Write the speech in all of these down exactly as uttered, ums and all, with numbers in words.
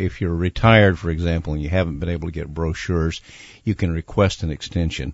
if you're retired, for example, and you haven't been able to get brochures, you can request an extension.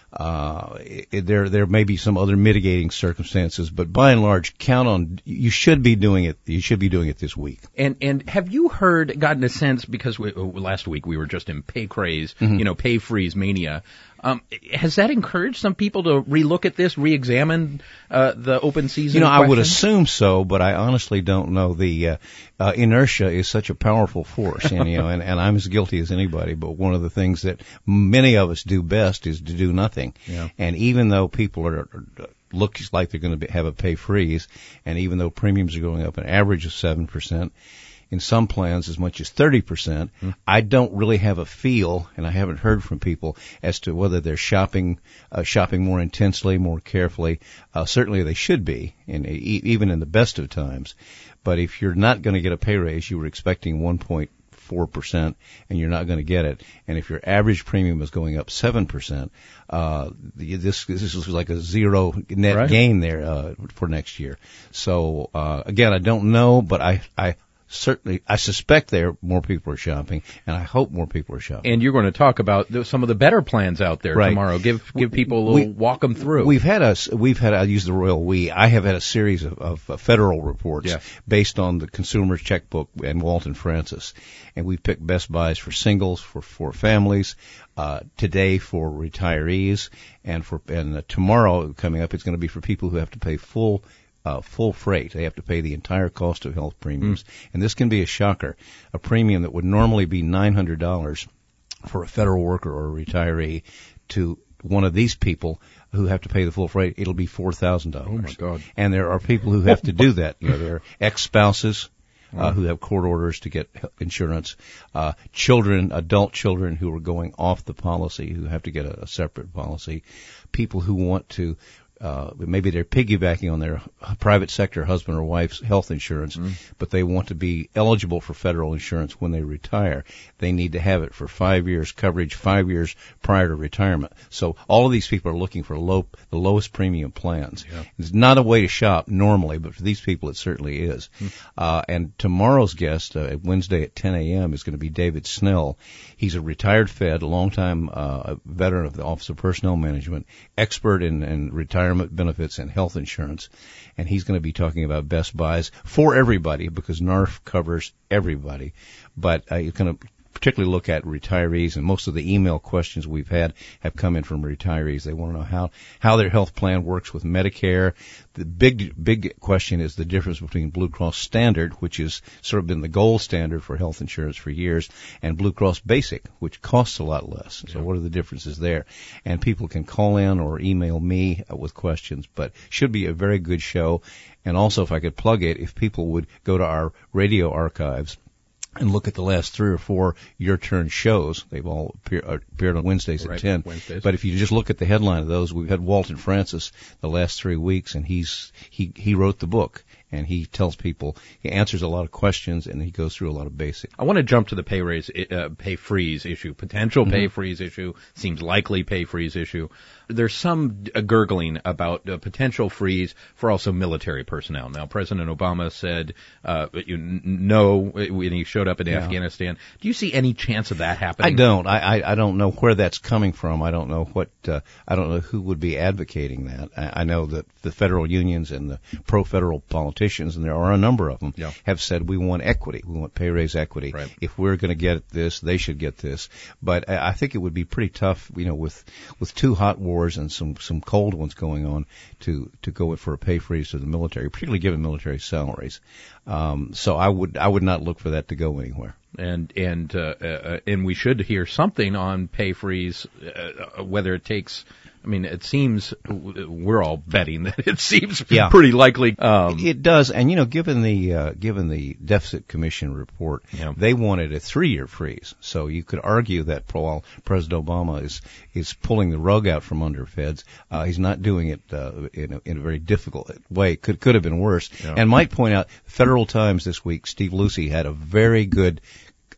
Uh, it, there, there may be some other mitigating circumstances, but by and large, count on, you should be doing it, you should be doing it this week. And, and have you heard, gotten a sense, because we, last week we were just in pay craze, mm-hmm. you know, pay freeze mania. Um, has that encouraged some people to relook at this, re-examine uh, the open season? You know, question? I would assume so, but I honestly don't know. The uh, uh, inertia is such a powerful force, and you know, and, and I'm as guilty as anybody. But one of the things that many of us do best is to do nothing. Yeah. And even though people are, are looks like they're going to have a pay freeze, and even though premiums are going up an average of seven percent. In some plans as much as thirty percent. Mm. I don't really have a feel, and I haven't heard from people as to whether they're shopping uh, shopping more intensely, more carefully. Uh, certainly they should be, in, e- even in the best of times. But if you're not going to get a pay raise, you were expecting one point four percent, and you're not going to get it. And if your average premium is going up seven percent, uh, this, this is like a zero net right. gain there uh, for next year. So, uh, again, I don't know, but I, I certainly, I suspect there more people are shopping, and I hope more people are shopping. And you're going to talk about the, some of the better plans out there right. tomorrow. Give give people a little, we, walk them through. We've had a, we've had, I use the royal we, I have had a series of, of uh, federal reports yeah. based on the Consumer's Checkbook and Walton Francis. And we've picked best buys for singles, for, for families, uh, today for retirees, and for, and uh, tomorrow coming up, it's going to be for people who have to pay full Uh, full freight. They have to pay the entire cost of health premiums. Mm. And this can be a shocker. A premium that would normally be nine hundred dollars for a federal worker or a retiree, to one of these people who have to pay the full freight, it'll be four thousand dollars. Oh, my God. And there are people who have to do that. You know, there are ex-spouses uh, who have court orders to get insurance, uh, children, adult children who are going off the policy who have to get a, a separate policy, people who want to Uh, maybe they're piggybacking on their private sector husband or wife's health insurance, mm. but they want to be eligible for federal insurance when they retire. They need to have it for five years coverage, five years prior to retirement. So all of these people are looking for low, the lowest premium plans. Yeah. It's not a way to shop normally, but for these people it certainly is. Mm. Uh, and tomorrow's guest, uh, Wednesday at ten a.m., is going to be David Snell. He's a retired Fed, a longtime uh, veteran of the Office of Personnel Management, expert in, in retirement benefits and health insurance, and he's going to be talking about best buys for everybody because N A R F covers everybody. But uh, you're going to particularly look at retirees, and most of the email questions we've had have come in from retirees. They want to know how, how their health plan works with Medicare. The big, big question is the difference between Blue Cross Standard, which has sort of been the gold standard for health insurance for years, and Blue Cross Basic, which costs a lot less. So what are the differences there? And people can call in or email me with questions, but should be a very good show. And also, if I could plug it, if people would go to our radio archives and look at the last three or four Your Turn shows. They've all appear, appeared on Wednesdays right, at ten. Wednesdays. But if you just look at the headline of those, we've had Walton Francis the last three weeks, and he's he he wrote the book, and he tells people, he answers a lot of questions, and he goes through a lot of basic. I want to jump to the pay raise, uh, pay freeze issue, potential mm-hmm. pay freeze issue, seems likely pay freeze issue. There's some uh, gurgling about a potential freeze for also military personnel. Now, President Obama said, uh, you no, when he showed up in yeah. Afghanistan. Do you see any chance of that happening? I don't. I, I, I don't know where that's coming from. I don't know what, uh, I don't know who would be advocating that. I, I know that the federal unions and the pro-federal politicians, and there are a number of them, yeah. have said we want equity. We want pay raise equity. Right. If we're going to get this, they should get this. But I, I think it would be pretty tough, you know, with, with two hot wars and some, some cold ones going on to, to go for a pay freeze to the military, particularly given military salaries. Um, so I would, I would not look for that to go anywhere. And, and, uh, uh, and we should hear something on pay freeze, uh, whether it takes, I mean, it seems, we're all betting that it seems yeah. pretty likely. Um, it does. And, you know, given the, uh, given the Deficit Commission report, yeah. they wanted a three-year freeze. So you could argue that while President Obama is, is pulling the rug out from under feds, uh, he's not doing it, uh, in a, in a very difficult way. Could, could have been worse. Yeah. And might point out, Federal Times this week, Steve Lucey had a very good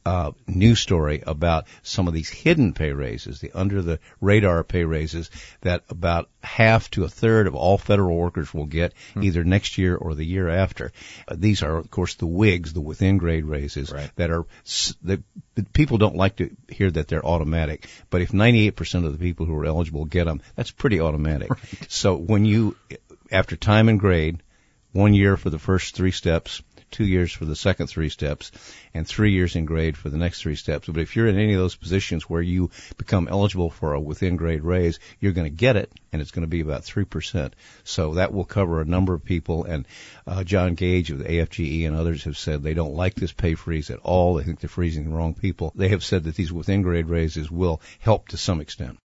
uh, news story about some of these hidden pay raises, the under the radar pay raises that about half to a third of all federal workers will get hmm. either next year or the year after. Uh, these are, of course, the wigs, the within grade raises right. that are, the, the people don't like to hear that they're automatic, but if ninety-eight percent of the people who are eligible get them, that's pretty automatic. Right. So when you, after time and grade, one year for the first three steps, two years for the second three steps, and three years in grade for the next three steps. But if you're in any of those positions where you become eligible for a within grade raise, you're going to get it, and it's going to be about three percent. So that will cover a number of people, and uh, John Gage of the A F G E and others have said they don't like this pay freeze at all. They think they're freezing the wrong people. They have said that these within grade raises will help to some extent.